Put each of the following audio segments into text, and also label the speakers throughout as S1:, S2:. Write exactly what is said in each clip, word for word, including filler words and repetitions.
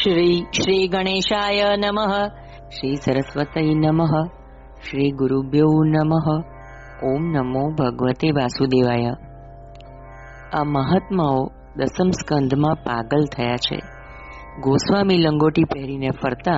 S1: શ્રી શ્રી ગણેશાય નમઃ. શ્રી સરસ્વતી નમઃ. શ્રી ગુરુભ્યો નમઃ. ઓમ નમો ભગવતે વાસુદેવાય. આ મહાત્માઓ દસમ સ્કંધમાં પાગલ થયા છે. ગોસ્વામી લંગોટી પહેરીને ફરતા.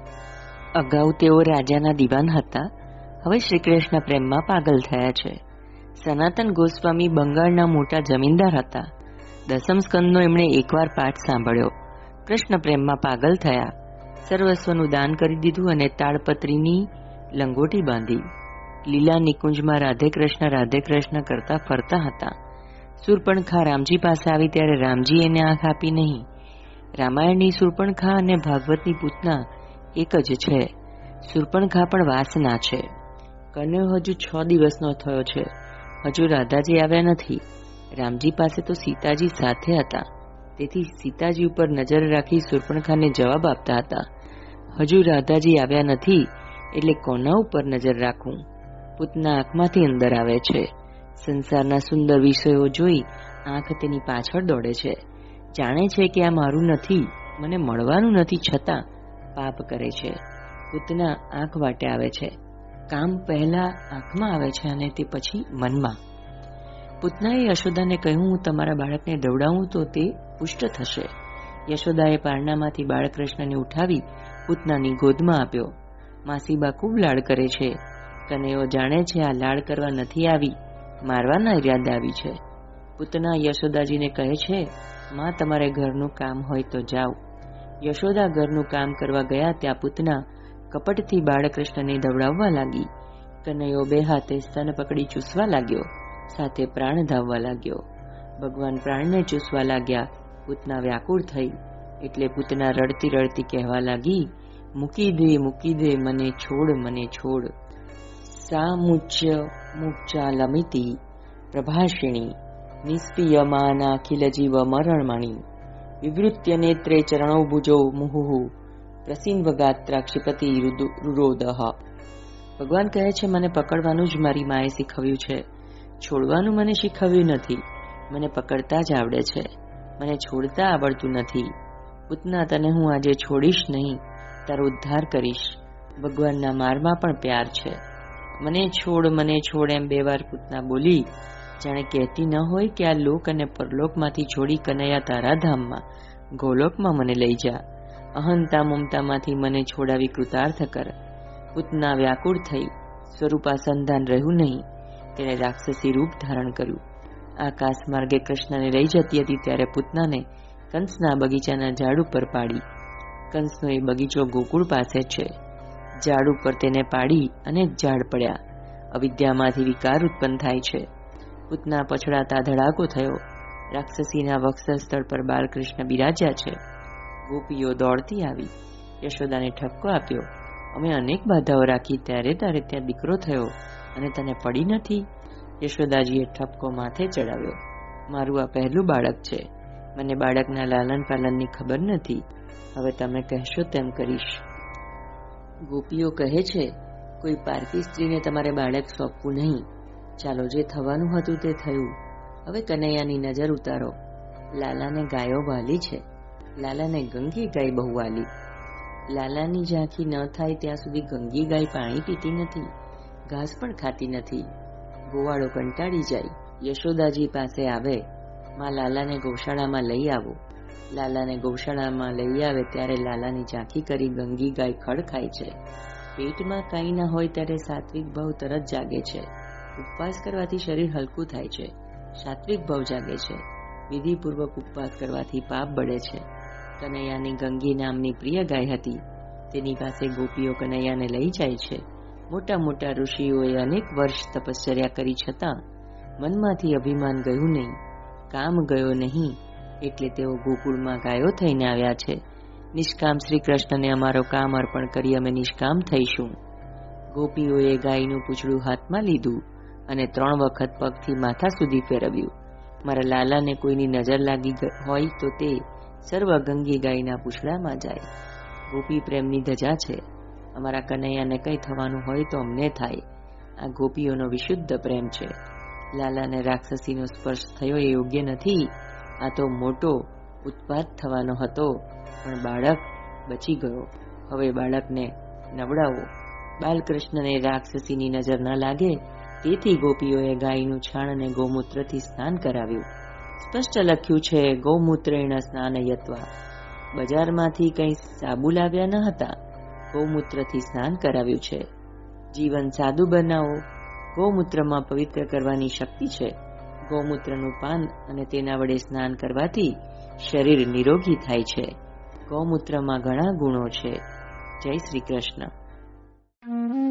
S1: અગાઉ તેઓ રાજાના દિવાન હતા, હવે શ્રી કૃષ્ણ પ્રેમમાં પાગલ થયા છે. સનાતન ગોસ્વામી બંગાળના મોટા જમીનદાર હતા. દસમ સ્કંદનો એમણે એકવાર પાઠ સાંભળ્યો. કૃષ્ણ પ્રેમમાં પાગલ થયા, સર્વસ્વનું દાન કરી દીધું અને તાડપત્રીની લંગોટી બાંધી લીલા નિકુંજમાં રાધે કૃષ્ણ રાધે કૃષ્ણ કરતા ફરતા હતા. સુરપણખા રામજી પાસે આવી ત્યારે રામજી એને આંખ આપી નહીં. રામાયણની સુરપણખા અને ભાગવતની પૂતના એક જ છે. સુરપણખા પણ વાસના છે. કન્યો હજુ છ દિવસનો થયો છે, હજુ રાધાજી આવ્યા નથી. રામજી પાસે તો સીતાજી સાથે હતા, તેથી સીતાજી ઉપર નજર રાખી સુરપણખાને જવાબ આપતા હતા, હજુ રાધાજી આવ્યા નથી એટલે કોના ઉપર નજર રાખું? પૂતના આંખમાંથી અંદર આવે છે. સંસારના સુંદર વિષયો જોઈ આંખ તેની પાછળ દોડે છે. જાણે છે કે આ મારું નથી, મને મળવાનું નથી, છતાં પાપ કરે છે. પૂતના આંખ વાટે આવે છે. કામ પહેલા આંખમાં આવે છે અને તે પછી મનમાં. પૂતનાએ યશોદાને કહ્યું, હું તમારા બાળકને દવડાવું તો તે પુષ્ટ થશે. યશોદાએ પારણામાંથી બાળકૃષ્ણને ઉઠાવી પૂતનાની ગોદમાં આપ્યો. માસીબા ખૂબ લાડ કરે છે. કનૈયો જાણે છે આ લાડ કરવા નથી આવી, મારવાના ઈરાદે આવી છે. પૂતના યશોદાજીને કહે છે, માં તમારે ઘરનું કામ હોય તો જાઓ. યશોદા ઘરનું કામ કરવા ગયા ત્યાં પૂતના કપટથી બાળકૃષ્ણને દવડાવવા લાગી. કનૈયો બે હાથે સ્તન પકડી ચૂસવા લાગ્યો, સાથે પ્રાણ ધાવવા લાગ્યો. ભગવાન પ્રાણને ચૂસવા લાગ્યા. પૂતના વ્યાકુળ થઈ એટલે પૂતના રડતી રડતી કહેવા લાગી, મૂકી દે મૂકી દે, મને છોડ મને છોડ. સા મુચ્ય મુચ્ચા લમિતિ પ્રભાષિણી નિસ્પિયમાનાખિલ જીવ મરણમણી વિવૃત્ય નેત્રે ચરણો ભુજો મુહુહુ પ્રસિન્વગાત્રા ક્ષિપતિ રુરોદહ. ભગવાન કહે છે, મને પકડવાનું જ મારી માએ શીખવ્યું છે, છોડવાનું મને શીખવ્યું નથી. મને પકડતા જ આવડે છે, મને છોડતા આવડતું નથી. પૂતના તને હું આજે છોડીશ નહીં, તારો ઉદ્ધાર કરીશ. ભગવાનના મારમાં પણ પ્યાર છે. મને છોડ મને છોડ એમ બે વાર પૂતના બોલી, જાણે કહેતી ન હોય કે આ લોક અને પરલોકમાંથી છોડી કનૈયા તારા ધામમાં ગોલોકમાં મને લઈ જા. અહંતા મમતામાંથી મને છોડાવી કૃતાર્થ કર. પૂતના વ્યાકુળ થઈ, સ્વરૂપાસંધાન રહ્યું નહીં. તેણે રાક્ષસી રૂપ ધારણ કર્યું. આકાશ માર્ગે કૃષ્ણને લઈ જતી હતી ત્યારે પૂતનાને કંસના બગીચાના ઝાડ ઉપર પાડી. કંસનો એ બગીચો ગોકુળ પાસે છે. ઝાડ ઉપર તેને પાડી અનેક ઝાડ પડ્યા. અવિદ્યામાંથી વિકાર ઉત્પન્ન થાય છે. પૂતના પછડાતા ધડાકો થયો. રાક્ષસીના વક્ષસ્થળ પર બાલકૃષ્ણ બિરાજ્યા છે. ગોપીઓ દોડતી આવી યશોદાને ઠપકો આપ્યો, અમે અનેક બાધાઓ રાખી ત્યારે તારે ત્યાં દીકરો થયો અને તને પડી નથી? યશોદાજીએ ઠપકો માથે ચડાવ્યો, મારું આ પહેલું બાળક છે, મને બાળકના લાલન પાલનની ખબર નથી, હવે તમે કહેશો તેમ કરીશ. ગોપીઓ કહે છે, કોઈ પારકી સ્ત્રીને તમારે બાળક સોંપવું નહીં. ચાલો, જે થવાનું હતું તે થયું. હવે કનૈયાની નજર ઉતારો. લાલાને ગાયો વાલી છે. લાલાને ગંગી ગાય બહુ વાલી. લાલાની ઝાંખી ન થાય ત્યાં સુધી ગંગી ગાય પાણી પીતી નથી, ઘાસ પણ ખાતી નથી. ગોવાળો કંટાળી જાય, યશોદાજી પાસે આવે, માં લાલાને ગૌશાળામાં લઈ આવો. લાલાને ગૌશાળામાં લઈ આવે ત્યારે લાલાની ઝાંખી કરી ગંગી ગાય ખડ ખાય છે. પેટમાં કાંઈ ના હોય ત્યારે સાત્વિક ભાવ તરત જાગે છે. ઉપવાસ કરવાથી શરીર હલકું થાય છે, સાત્વિક ભાવ જાગે છે. વિધિપૂર્વક ઉપવાસ કરવાથી પાપ બળે છે. કનૈયાની ગંગી નામની પ્રિય ગાય હતી. તેની પાસે ગોપીઓ કનૈયાને લઈ જાય છે. મોટા મોટા ઋષિઓએ અનેક વર્ષ તપશ્ચર્યા કરી છતાં મનમાંથી અભિમાન ગયું નહીં, કામ ગયો નહીં, એટલે તેઓ ગોકુળમાં ગાયો થઈને આવ્યા છે. નિષ્કામ શ્રી કૃષ્ણને અમારો કામ અર્પણ કરી અમે નિષ્કામ થઈશું. ગોપીઓએ ગાયનું પૂંછડું હાથમાં લીધું અને ત્રણ વખત પગથી માથા સુધી ફેરવ્યું. મારા લાલાને કોઈની નજર લાગી હોય તો તે સર્વ ગંગી ગાયના પૂંછડામાં જાય. ગોપી પ્રેમની ધજા છે. અમારા કનૈયાને કંઈ થવાનું હોય તો અમને થાય. આ ગોપીઓનો વિશુદ્ધ પ્રેમ છે. લાલાને રાક્ષસીનો સ્પર્શ થયો એ યોગ્ય નથી. આ તો મોટો ઉત્પાત થવાનો હતો, પણ બાળક બચી ગયો. હવે બાળકને નવડાવો. બાલકૃષ્ણને રાક્ષસીની નજર ન લાગે તેથી ગોપીઓએ ગાયનું છાણ અને ગૌમૂત્રથી સ્નાન કરાવ્યું. સ્પષ્ટ લખ્યું છે, ગૌમૂત્રેણ સ્નાનયત્વા. બજારમાંથી કંઈ સાબુ લાવ્યા ન હતા, ગૌમૂત્રથી સ્નાન કરાવ્યું છે. જીવન સાદું બનાવો. ગૌમૂત્રમાં પવિત્ર કરવાની શક્તિ છે. ગૌમૂત્રનું પાન અને તેના વડે સ્નાન કરવાથી શરીર નિરોગી થાય છે. ગૌમૂત્રમાં ઘણા ગુણો છે. જય શ્રી કૃષ્ણ.